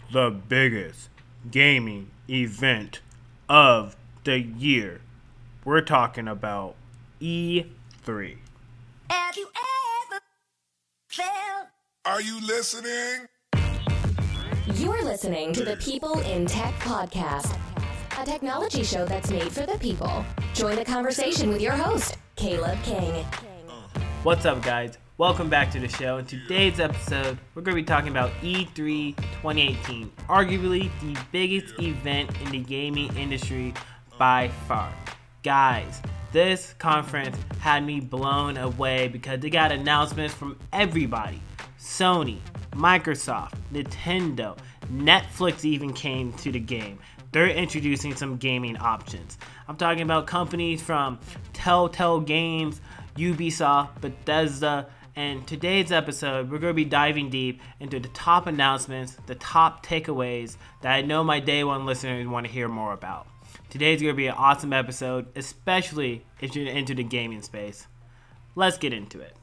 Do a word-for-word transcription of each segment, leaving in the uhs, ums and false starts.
the biggest gaming event of the year. We're talking about E three. Have you ever felt? Are you listening? You're listening to the People in Tech Podcast, a technology show that's made for the people. Join the conversation with your host, Caleb King. What's up, guys? Welcome back to the show. In today's episode, we're going to be talking about E three twenty eighteen, arguably the biggest event in the gaming industry by far. Guys, this conference had me blown away because they got announcements from everybody. Sony, Microsoft, Nintendo, Netflix even came to the game. They're introducing some gaming options. I'm talking about companies from Telltale Games, Ubisoft, Bethesda, and today's episode, we're going to be diving deep into the top announcements, the top takeaways that I know my day one listeners want to hear more about. Today's going to be an awesome episode, especially if you're into the gaming space. Let's get into it.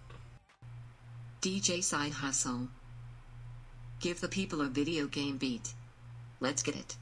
D J Side Hustle. Give the people a video game beat. Let's get it.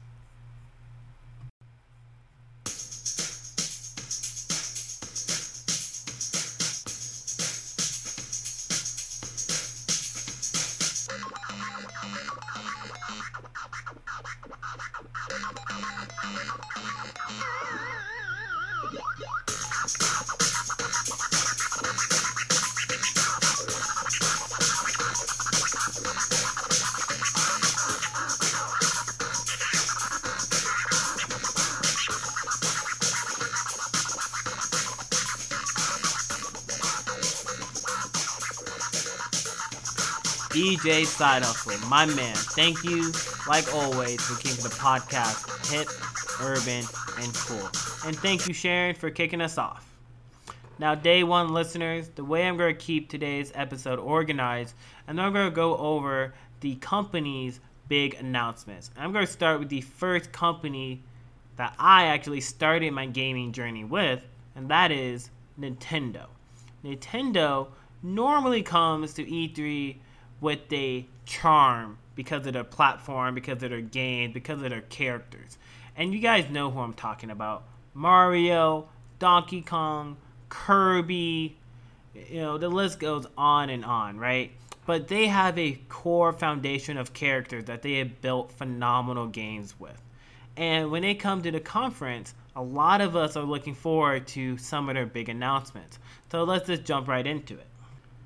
D J Side Hustle, my man, thank you, like always, for keeping the podcast hip, urban, and cool. And thank you, Sharon, for kicking us off. Now, day one listeners, the way I'm going to keep today's episode organized, and I'm going to go over the company's big announcements. I'm going to start with the first company that I actually started my gaming journey with, and that is Nintendo. Nintendo normally comes to E three with a charm because of their platform, because of their games, because of their characters. And you guys know who I'm talking about. Mario, Donkey Kong, Kirby, you know, the list goes on and on, right? But they have a core foundation of characters that they have built phenomenal games with. And when they come to the conference, a lot of us are looking forward to some of their big announcements. So let's just jump right into it.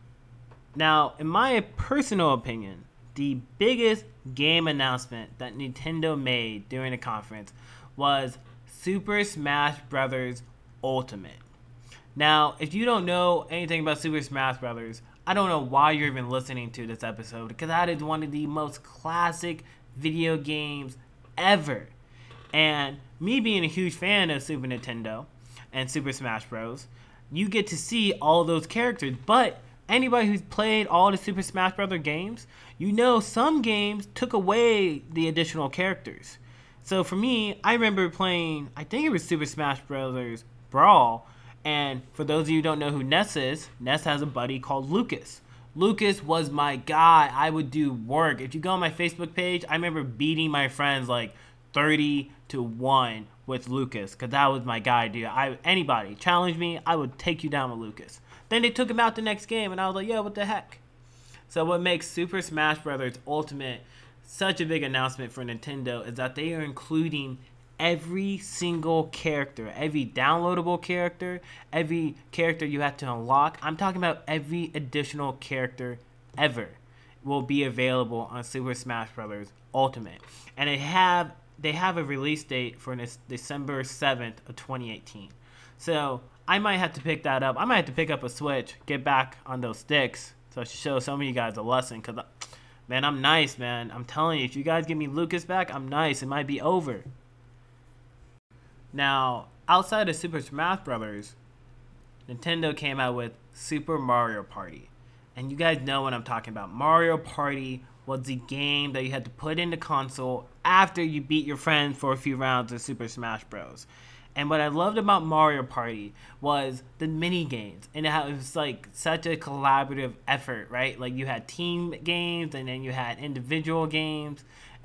Now, in my personal opinion, the biggest game announcement that Nintendo made during the conference was Super Smash Bros. Ultimate. Now, if you don't know anything about Super Smash Bros., I don't know why you're even listening to this episode, because that is one of the most classic video games ever. And me being a huge fan of Super Nintendo and Super Smash Bros., you get to see all those characters, but anybody who's played all the Super Smash Bros. Games, you know some games took away the additional characters. So for me, I remember playing, I think it was Super Smash Bros. Brawl, and for those of you who don't know who Ness is, Ness has a buddy called Lucas. Lucas was my guy. I would do work. If you go on my Facebook page, I remember beating my friends like thirty to one with Lucas, because that was my guy, dude. I, anybody challenge me, I would take you down with Lucas. Then they took him out the next game, and I was like, yo, what the heck? So what makes Super Smash Bros. Ultimate such a big announcement for Nintendo is that they are including every single character, every downloadable character, every character you have to unlock. I'm talking about every additional character ever will be available on Super Smash Bros. Ultimate. And they have they have a release date for this December seventh of twenty eighteen. So I might have to pick that up. I might have to pick up a Switch, get back on those sticks, so I should show some of you guys a lesson. Because, man, I'm nice, man. I'm telling you, if you guys give me Lucas back, I'm nice. It might be over. Now, outside of Super Smash Bros., Nintendo came out with Super Mario Party. And you guys know what I'm talking about. Mario Party was the game that you had to put in the console after you beat your friends for a few rounds of Super Smash Bros. And what I loved about Mario Party was the mini games, and how it was like such a collaborative effort, right? Like you had team games, and then you had individual games,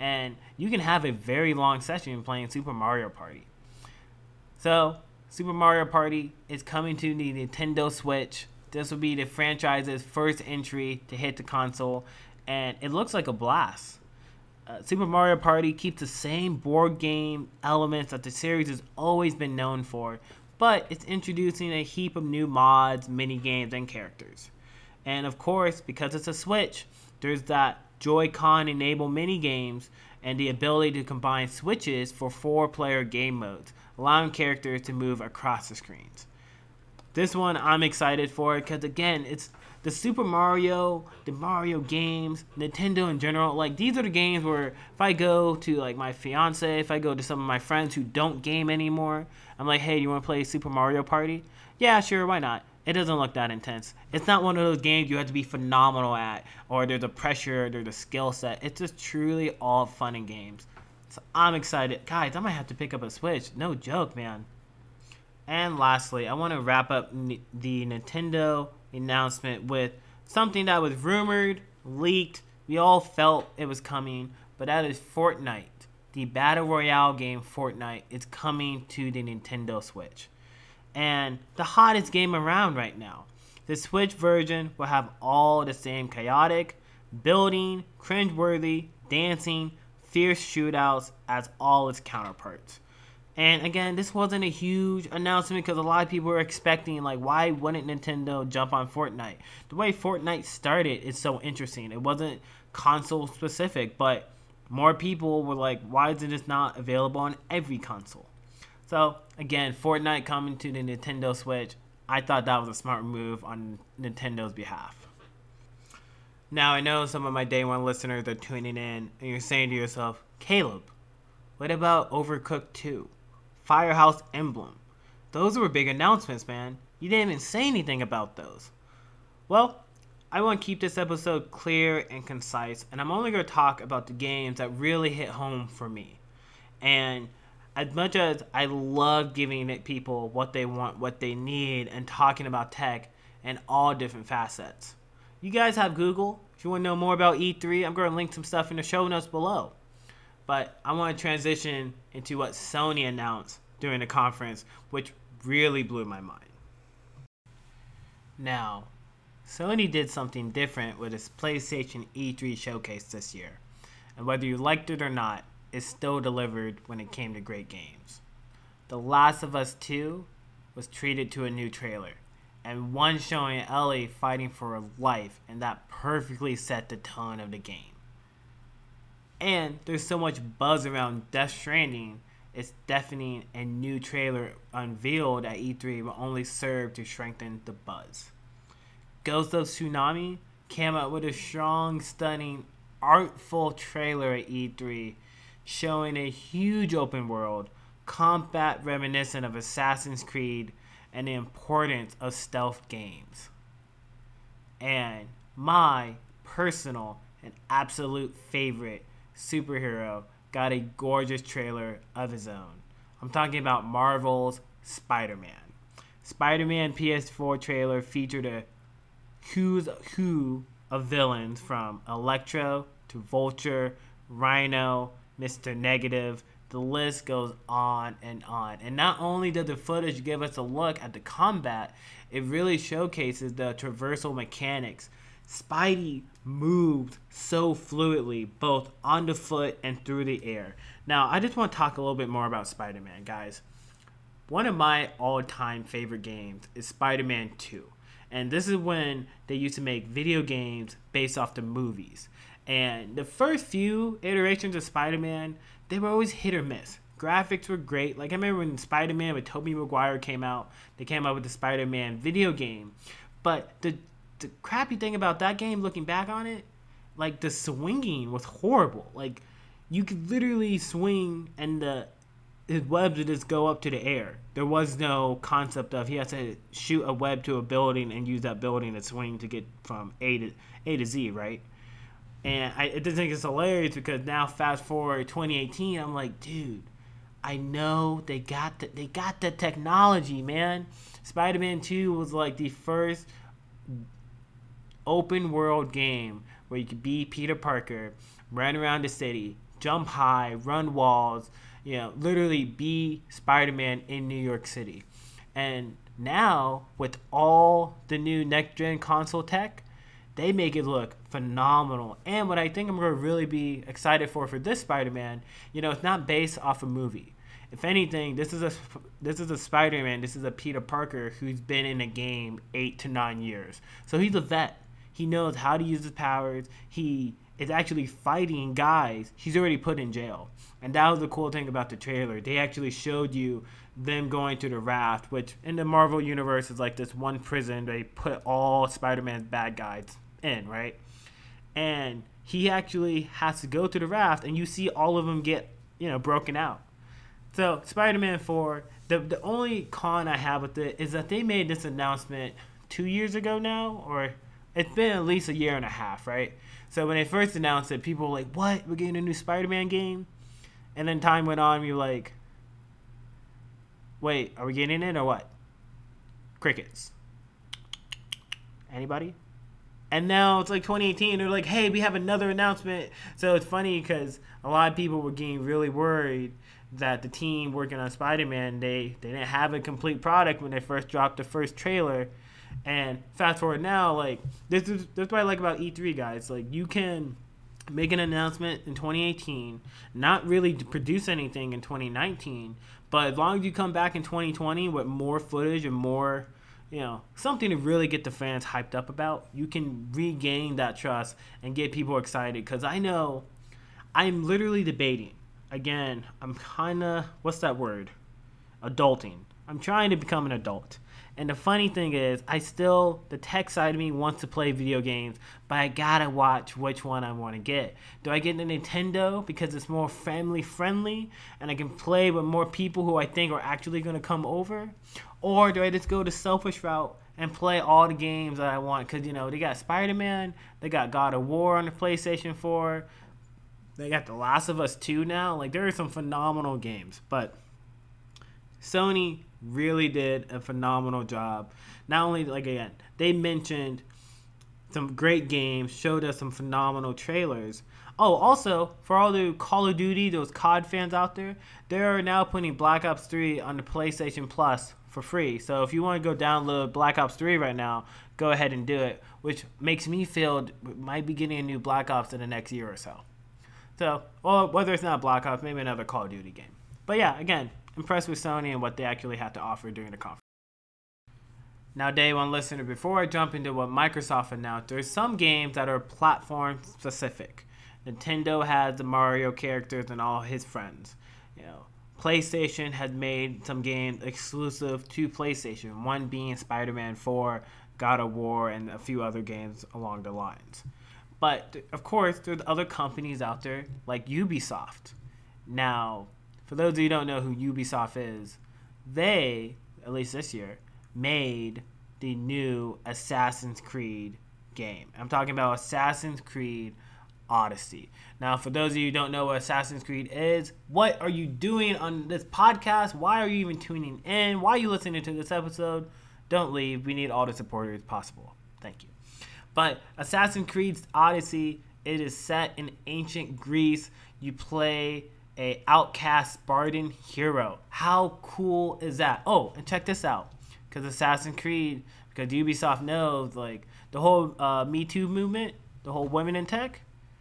and you can have a very long session playing Super Mario Party. So, Super Mario Party is coming to the Nintendo Switch. This will be the franchise's first entry to hit the console, and it looks like a blast. Uh, Super Mario Party keeps the same board game elements that the series has always been known for, but it's introducing a heap of new mods, mini games, and characters. And of course, because it's a Switch, there's that Joy-Con enabled mini games and the ability to combine switches for four-player game modes, allowing characters to move across the screens. This one I'm excited for because, again, it's the Super Mario, the Mario games, Nintendo in general. Like, these are the games where if I go to, like, my fiance, if I go to some of my friends who don't game anymore, I'm like, hey, you want to play Super Mario Party? Yeah, sure, why not? It doesn't look that intense. It's not one of those games you have to be phenomenal at, or there's a pressure, there's a skill set. It's just truly all fun and games. So I'm excited. Guys, I might have to pick up a Switch. No joke, man. And lastly, I want to wrap up n- the Nintendo announcement with something that was rumored, leaked, we all felt it was coming, but that is Fortnite. The Battle Royale game Fortnite is coming to the Nintendo Switch. And the hottest game around right now. The Switch version will have all the same chaotic, building, cringeworthy, dancing, fierce shootouts as all its counterparts. And again, this wasn't a huge announcement because a lot of people were expecting, like, why wouldn't Nintendo jump on Fortnite? The way Fortnite started is so interesting. It wasn't console specific, but more people were like, why is it not available on every console? So, again, Fortnite coming to the Nintendo Switch. I thought that was a smart move on Nintendo's behalf. Now, I know some of my day one listeners are tuning in and you're saying to yourself, Caleb, what about Overcooked two? Firehouse Emblem? Those were big announcements, man. You didn't even say anything about those. Well, I want to keep this episode clear and concise, and I'm only going to talk about the games that really hit home for me. And as much as I love giving it people what they want, what they need, and talking about tech and all different facets. You guys have Google. If you want to know more about E three, I'm going to link some stuff in the show notes below. But I want to transition into what Sony announced during the conference, which really blew my mind. Now, Sony did something different with its PlayStation E three showcase this year. And whether you liked it or not, it still delivered when it came to great games. The Last of Us two was treated to a new trailer, and one showing Ellie fighting for her life, and that perfectly set the tone of the game. And there's so much buzz around Death Stranding, its deafening and new trailer unveiled at E three will only serve to strengthen the buzz. Ghost of Tsunami came out with a strong, stunning, artful trailer at E three, showing a huge open world, combat reminiscent of Assassin's Creed, and the importance of stealth games. And my personal and absolute favorite superhero got a gorgeous trailer of his own. I'm talking about Marvel's Spider-Man. Spider-Man P S four trailer featured a who's who of villains from Electro to Vulture, Rhino, Mister Negative. The list goes on and on. And not only does the footage give us a look at the combat, it really showcases the traversal mechanics. Spidey moved so fluidly, both on the foot and through the air. Now, I just want to talk a little bit more about Spider-Man, guys. One of my all-time favorite games is Spider-Man two. And this is when they used to make video games based off the movies. And the first few iterations of Spider-Man, they were always hit or miss. Graphics were great. Like, I remember when Spider-Man with Tobey Maguire came out, they came out with the Spider-Man video game. But the the crappy thing about that game, looking back on it, like, the swinging was horrible. Like, you could literally swing and the his webs would just go up to the air. There was no concept of he has to shoot a web to a building and use that building to swing to get from A to A to Z, right? And I, I just think it's hilarious because now, fast forward twenty eighteen, I'm like, dude, I know they got the, they got the technology, man. Spider-Man two was like the first open world game where you could be Peter Parker, run around the city, jump high, run walls, you know, literally be Spider-Man in New York City. And now, with all the new next-gen console tech, they make it look phenomenal. And what I think I'm going to really be excited for for this Spider-Man, you know, it's not based off a movie. If anything, this is a this is a Spider-Man, this is a Peter Parker who's been in a game eight to nine years. So he's a vet. He knows how to use his powers. He is actually fighting guys he's already put in jail. And that was the cool thing about the trailer. They actually showed you them going to the raft, which in the Marvel universe is like this one prison they put all Spider-Man's bad guys in, right? And he actually has to go to the raft, and you see all of them get, you know, broken out. So Spider-Man four, the the only con I have with it is that they made this announcement two years ago now, or it's been at least a year and a half, right? So when they first announced it, people were like, what? We're getting a new Spider-Man game? And then time went on, and we were like, wait, are we getting it or what? Crickets. Anybody? And now it's like twenty eighteen, they're like, hey, we have another announcement. So it's funny because a lot of people were getting really worried that the team working on Spider-Man, they, they didn't have a complete product when they first dropped the first trailer. And fast forward now, like, this is that's what I like about E three, guys. Like, you can make an announcement in twenty eighteen, not really produce anything in twenty nineteen, but as long as you come back in twenty twenty with more footage and more, you know, something to really get the fans hyped up about, you can regain that trust and get people excited. Because I know I'm literally debating. Again, I'm kind of, what's that word? Adulting. I'm trying to become an adult. And the funny thing is, I still, the tech side of me wants to play video games, but I gotta watch which one I want to get. Do I get the Nintendo because it's more family friendly and I can play with more people who I think are actually going to come over? Or do I just go the selfish route and play all the games that I want? Because, you know, they got Spider-Man, they got God of War on the PlayStation four, they got The Last of Us two now. Like, there are some phenomenal games, but Sony really did a phenomenal job. Not only, like, again, they mentioned some great games, showed us some phenomenal trailers. Oh, also, for all the Call of Duty, those C O D fans out there, they are now putting Black Ops three on the PlayStation Plus for free. So if you want to go download Black Ops three right now, go ahead and do it, which makes me feel we might be getting a new Black Ops in the next year or so. So, or whether it's not Black Ops, maybe another Call of Duty game. But yeah, again, impressed with Sony and what they actually had to offer during the conference. Now, day one listener, before I jump into what Microsoft announced, there's some games that are platform specific. Nintendo has the Mario characters and all his friends. You know, PlayStation has made some games exclusive to PlayStation, one being Spider-Man four, God of War, and a few other games along the lines. But, of course, there's other companies out there like Ubisoft. Now, for those of you who don't know who Ubisoft is, they, at least this year, made the new Assassin's Creed game. I'm talking about Assassin's Creed Odyssey. Now, for those of you who don't know what Assassin's Creed is, what are you doing on this podcast? Why are you even tuning in? Why are you listening to this episode? Don't leave. We need all the supporters possible. Thank you. But Assassin's Creed Odyssey, it is set in ancient Greece. You play a outcast Spartan hero. How cool is that? Oh, and check this out. Because Assassin's Creed, because Ubisoft knows, like, the whole uh, Me Too movement, the whole women in tech,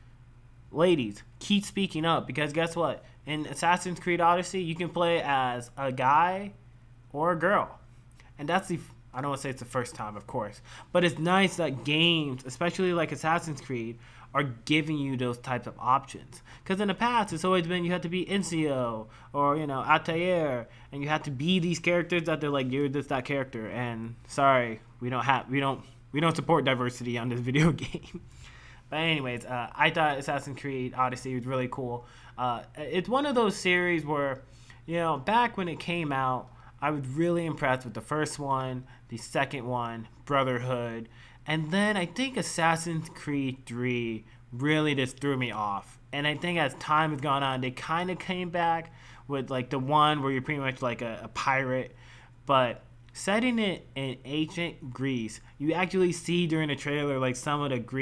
ladies, keep speaking up. Because guess what? In Assassin's Creed Odyssey, you can play as a guy or a girl. And that's the, I don't want to say it's the first time, of course. But it's nice that games, especially like Assassin's Creed, are giving you those types of options. Because in the past, it's always been you have to be Ezio or, you know, Altair, and you have to be these characters that they're like, you're just that character. And sorry, we don't have, we don't, we don't support diversity on this video game. But anyways, uh, I thought Assassin's Creed Odyssey was really cool. Uh, it's one of those series where, you know, back when it came out, I was really impressed with the first one, the second one, Brotherhood. And then I think Assassin's Creed three really just threw me off. And I think as time has gone on, they kind of came back with like the one where you're pretty much like a, a pirate. But setting it in ancient Greece, you actually see during the trailer like some of the Greek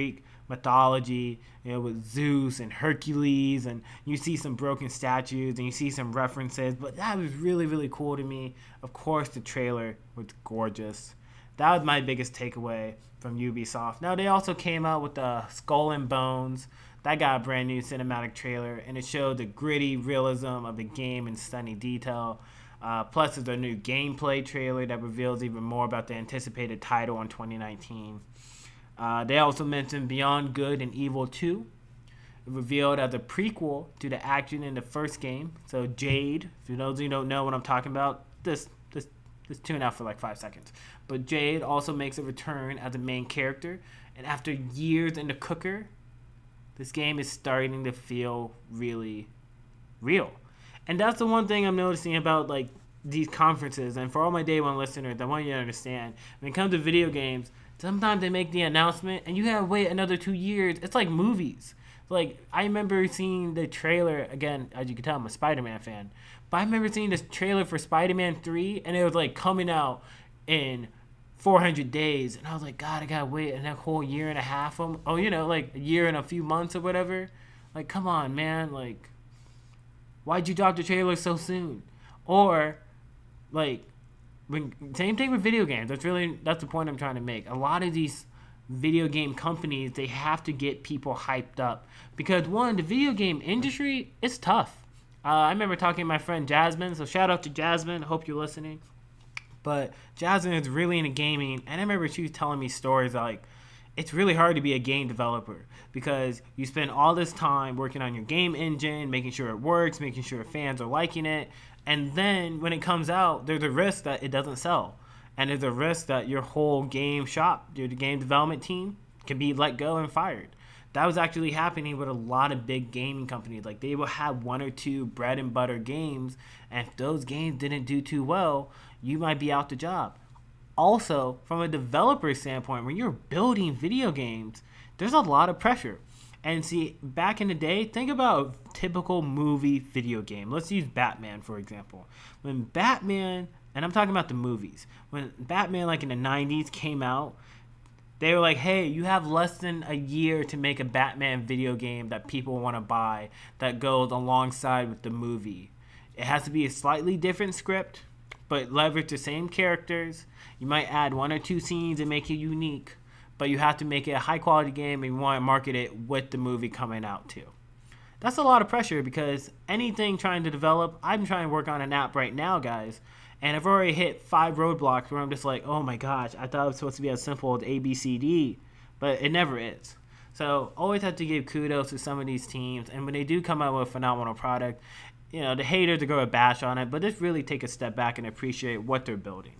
mythology, you know, with Zeus and Hercules, and you see some broken statues and you see some references. But that was really, really cool to me. Of course, the trailer was gorgeous. That was my biggest takeaway from Ubisoft. Now, they also came out with the Skull and Bones. That got a brand new cinematic trailer, and it showed the gritty realism of the game in stunning detail. Uh, plus, there's a new gameplay trailer that reveals even more about the anticipated title in twenty nineteen. Uh, they also mentioned Beyond Good and Evil two, revealed as a prequel to the action in the first game. So Jade, for those of you who don't know what I'm talking about, this this this tune out for like five seconds. But Jade also makes a return as a main character, and after years in the cooker, this game is starting to feel really real. And that's the one thing I'm noticing about like these conferences. And for all my day one listeners, I want you to understand, when it comes to video games, sometimes they make the announcement and you gotta wait another two years. It's like movies. Like, I remember seeing the trailer, again, as you can tell, I'm a Spider-Man fan. But I remember seeing this trailer for Spider-Man three, and it was like coming out in four hundred days. And I was like, God, I gotta wait a whole year and a half. Um, oh, you know, like a year and a few months or whatever. Like, come on, man. Like, why'd you drop the trailer so soon? Or, like, when, same thing with video games. That's really, that's the point I'm trying to make. A lot of these video game companies, they have to get people hyped up. Because, one, the video game industry is tough. Uh, I remember talking to my friend Jasmine, so shout out to Jasmine. Hope you're listening. But Jasmine is really into gaming, and I remember she was telling me stories like, it's really hard to be a game developer because you spend all this time working on your game engine, making sure it works, making sure fans are liking it, and then when it comes out, there's a risk that it doesn't sell. And there's a risk that your whole game shop, your game development team, can be let go and fired. That was actually happening with a lot of big gaming companies. Like, they will have one or two bread and butter games, and if those games didn't do too well, you might be out the job. Also, from a developer standpoint, when you're building video games, there's a lot of pressure. And see, back in the day, think about a typical movie video game. Let's use Batman, for example. When Batman, and I'm talking about the movies, when Batman, like in the nineties, came out, they were like, hey, you have less than a year to make a Batman video game that people want to buy that goes alongside with the movie. It has to be a slightly different script, but leverage the same characters. You might add one or two scenes and make it unique, but you have to make it a high quality game and you want to market it with the movie coming out too. That's a lot of pressure because anything trying to develop, I'm trying to work on an app right now, guys, and I've already hit five roadblocks where I'm just like, oh my gosh, I thought it was supposed to be as simple as A, B, C, D, but it never is. So always have to give kudos to some of these teams, and when they do come out with a phenomenal product, you know, the haters are going to bash on it, but just really take a step back and appreciate what they're building.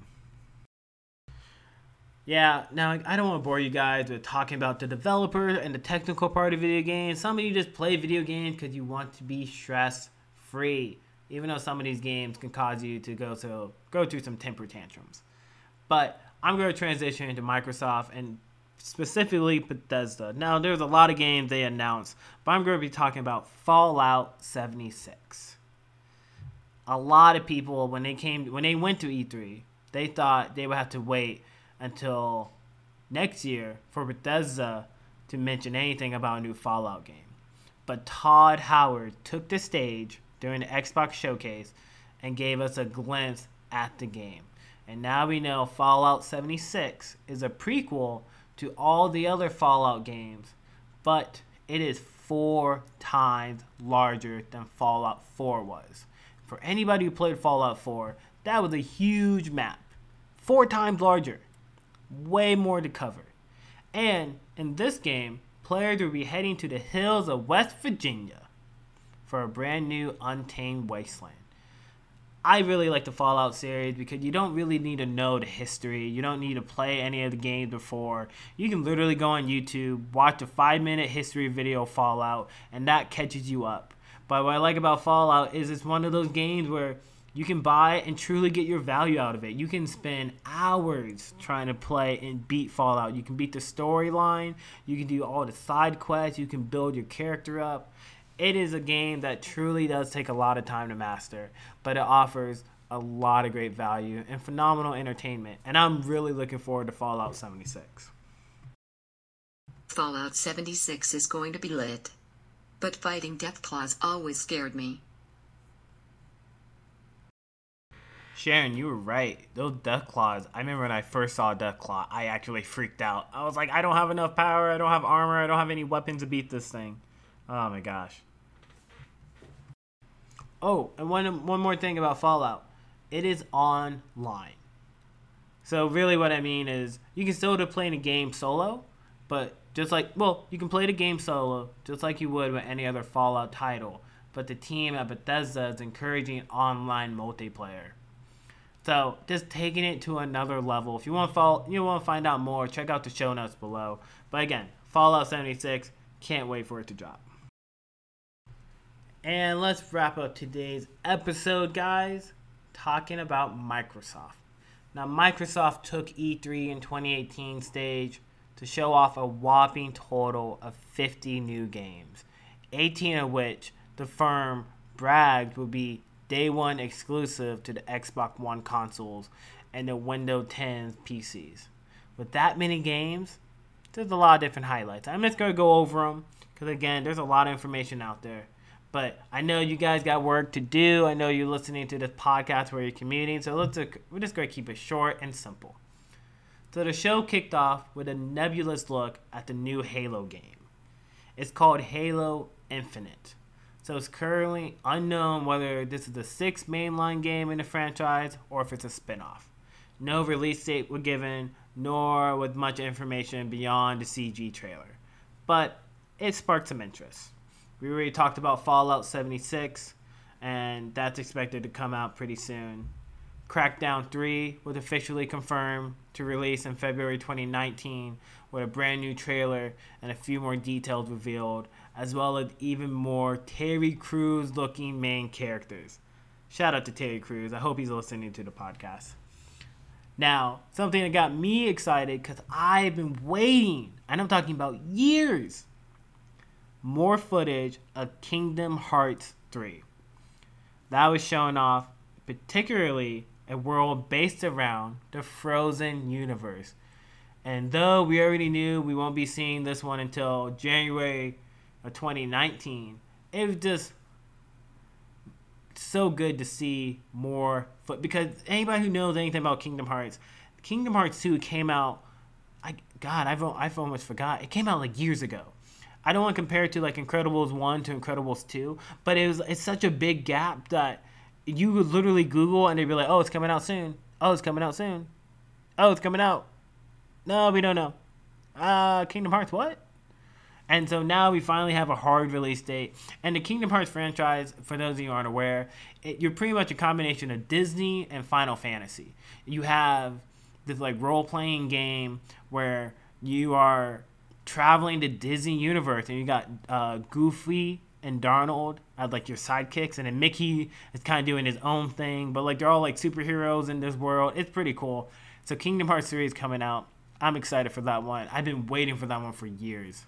Yeah, now I don't want to bore you guys with talking about the developer and the technical part of video games. Some of you just play video games because you want to be stress-free, even though some of these games can cause you to go to go through some temper tantrums. But I'm going to transition into Microsoft and specifically Bethesda. Now, there's a lot of games they announced, but I'm going to be talking about Fallout seventy-six. A lot of people, when they came, when they went to E three, they thought they would have to wait until next year for Bethesda to mention anything about a new Fallout game. But Todd Howard took the stage during the Xbox showcase and gave us a glimpse at the game. And now we know Fallout seventy-six is a prequel to all the other Fallout games, but it is four times larger than Fallout four was. For anybody who played Fallout four, that was a huge map. Four times larger. Way more to cover. And in this game, players will be heading to the hills of West Virginia for a brand new Untamed Wasteland. I really like the Fallout series because you don't really need to know the history. You don't need to play any of the games before. You can literally go on YouTube, watch a five minute history video of Fallout, and that catches you up. But what I like about Fallout is it's one of those games where you can buy and truly get your value out of it. You can spend hours trying to play and beat Fallout. You can beat the storyline. You can do all the side quests. You can build your character up. It is a game that truly does take a lot of time to master, but it offers a lot of great value and phenomenal entertainment. And I'm really looking forward to Fallout seventy-six. Fallout seventy-six is going to be lit. But fighting Deathclaws always scared me. Sharon, you were right. Those Deathclaws, I remember when I first saw Deathclaw, I actually freaked out. I was like, I don't have enough power, I don't have armor, I don't have any weapons to beat this thing. Oh my gosh. Oh, and one, one more thing about Fallout. It is online. So really what I mean is, you can still play the game solo, but just like, well, you can play the game solo, just like you would with any other Fallout title. But the team at Bethesda is encouraging online multiplayer. So just taking it to another level. If you want to follow, you want to find out more, check out the show notes below. But again, Fallout seventy-six, can't wait for it to drop. And let's wrap up today's episode, guys, talking about Microsoft. Now, Microsoft took E three in twenty eighteen stage to show off a whopping total of fifty new games, eighteen of which the firm bragged would be day one exclusive to the Xbox One consoles and the Windows ten P Cs. With that many games, there's a lot of different highlights. I'm just going to go over them because, again, there's a lot of information out there. But I know you guys got work to do. I know you're listening to this podcast where you're commuting. So let's we're just going to keep it short and simple. So the show kicked off with a nebulous look at the new Halo game. It's called Halo Infinite. So it's currently unknown whether this is the sixth mainline game in the franchise or if it's a spin-off. No release date was given, nor with much information beyond the C G trailer. But it sparked some interest. We already talked about Fallout seventy-six, and that's expected to come out pretty soon. Crackdown three was officially confirmed to release in February twenty nineteen with a brand new trailer and a few more details revealed, as well as even more Terry Crews looking main characters. Shout out to Terry Crews. I hope he's listening to the podcast. Now, something that got me excited because I've been waiting, and I'm talking about years, more footage of Kingdom Hearts three. That was showing off particularly a world based around the Frozen universe. And though we already knew we won't be seeing this one until January of twenty nineteen, it was just so good to see more foot, because anybody who knows anything about Kingdom Hearts, Kingdom Hearts two came out, I God, I've, I've almost forgot. It came out like years ago. I don't want to compare it to like Incredibles one to Incredibles two, but it was it's such a big gap that you would literally Google and they'd be like, oh, it's coming out soon. Oh, it's coming out soon. Oh, it's coming out. No, we don't know. Uh, Kingdom Hearts, what? And so now we finally have a hard release date. And the Kingdom Hearts franchise, for those of you who aren't aware, it, you're pretty much a combination of Disney and Final Fantasy. You have this like role-playing game where you are traveling to Disney universe, and you got uh, Goofy and Donald as like your sidekicks, and then Mickey is kind of doing his own thing, but like they're all like superheroes in this world. It's pretty cool. So Kingdom Hearts three is coming out. I'm excited for that one. I've been waiting for that one for years.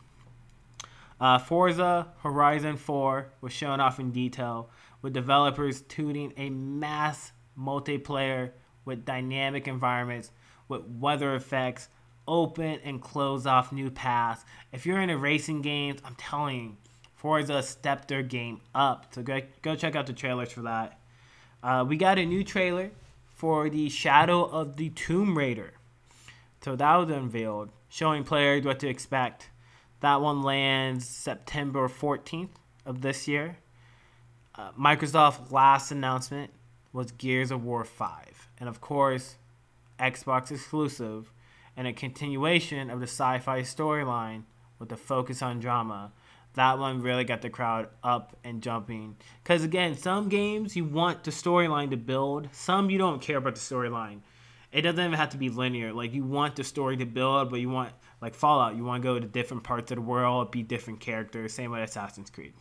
Uh, Forza Horizon four was shown off in detail, with developers tuning a mass multiplayer with dynamic environments, with weather effects, open and close off new paths. If you're into racing games, I'm telling you, Forza stepped their game up. So go, go check out the trailers for that. Uh, we got a new trailer for the Shadow of the Tomb Raider. So that was unveiled, showing players what to expect. That one lands September fourteenth of this year. Uh, Microsoft's last announcement was Gears of War five. And of course, Xbox exclusive, and a continuation of the sci-fi storyline with a focus on drama. That one really got the crowd up and jumping. Because again, some games you want the storyline to build. Some you don't care about the storyline. It doesn't even have to be linear. Like, you want the story to build, but you want, like Fallout, you want to go to different parts of the world, be different characters. Same with Assassin's Creed.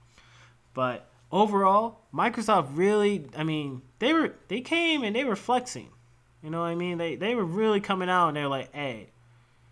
But overall, Microsoft really, I mean, they were they came and they were flexing. You know what I mean? They they were really coming out and they're like, hey,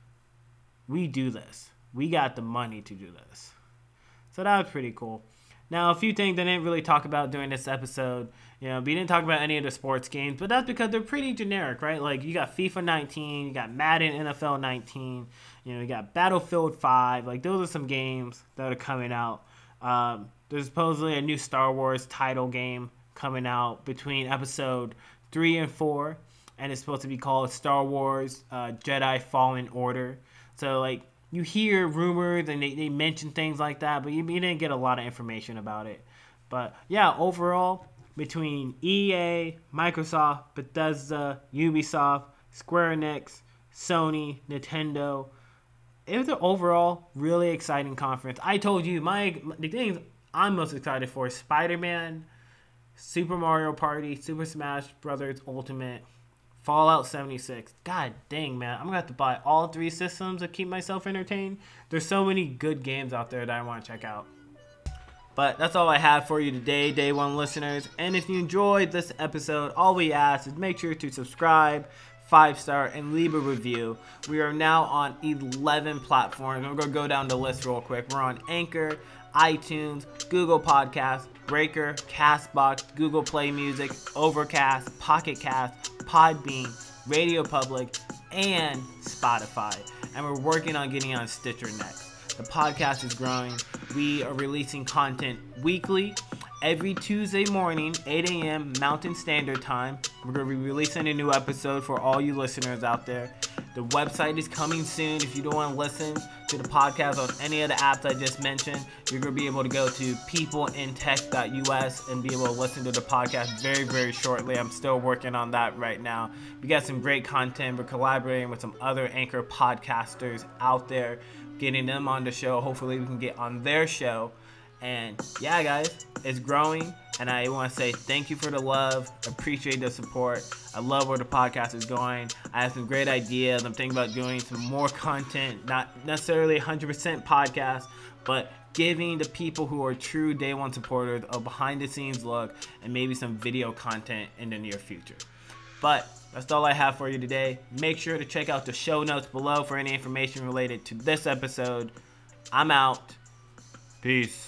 we do this. We got the money to do this. So that was pretty cool. Now, a few things I didn't really talk about during this episode. You know, we didn't talk about any of the sports games, but that's because they're pretty generic, right? Like, you got FIFA nineteen, you got Madden N F L nineteen, you know, you got Battlefield five. Like, those are some games that are coming out. Um, there's supposedly a new Star Wars title game coming out between episode three and four, and it's supposed to be called Star Wars uh, Jedi Fallen Order. So, like, you hear rumors and they, they mention things like that, but you, you didn't get a lot of information about it. But, yeah, overall, between E A, Microsoft, Bethesda, Ubisoft, Square Enix, Sony, Nintendo, it was an overall really exciting conference. I told you, my the things I'm most excited for is Spider-Man, Super Mario Party, Super Smash Brothers Ultimate, Fallout seventy-six. God dang, man. I'm going to have to buy all three systems to keep myself entertained. There's so many good games out there that I want to check out. But that's all I have for you today, Day One listeners. And if you enjoyed this episode, all we ask is make sure to subscribe, five star, and leave a review. We are now on eleven platforms. I'm going to go down the list real quick. We're on Anchor, iTunes, Google Podcasts, Breaker, CastBox, Google Play Music, Overcast, Pocket Cast, Podbean, Radio Public, and Spotify. And we're working on getting on Stitcher next. The podcast is growing. We are releasing content weekly, every Tuesday morning, eight a.m. Mountain Standard Time. We're going to be releasing a new episode for all you listeners out there. The website is coming soon. If you don't want to listen to the podcast on any of the apps I just mentioned, you're going to be able to go to people in tech dot U S and be able to listen to the podcast very, very shortly. I'm still working on that right now. We got some great content. We're collaborating with some other Anchor podcasters out there, getting them on the show. Hopefully we can get on their show. And yeah, guys, it's growing. And I want to say thank you for the love. Appreciate the support. I love where the podcast is going. I have some great ideas. I'm thinking about doing some more content, not necessarily one hundred percent podcast, but giving the people who are true Day One supporters a behind the scenes look and maybe some video content in the near future. But that's all I have for you today. Make sure to check out the show notes below for any information related to this episode. I'm out. Peace.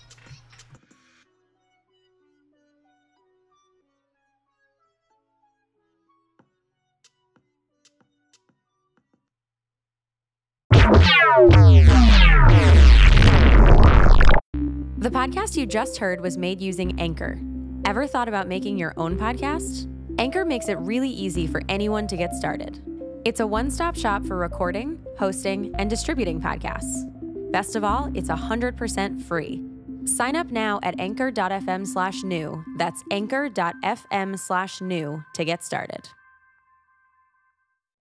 The podcast you just heard was made using Anchor. Ever thought about making your own podcast? Anchor makes it really easy for anyone to get started. It's a one-stop shop for recording, hosting, and distributing podcasts. Best of all, it's one hundred percent free. Sign up now at anchor dot f m slash new. That's anchor dot f m slash new to get started.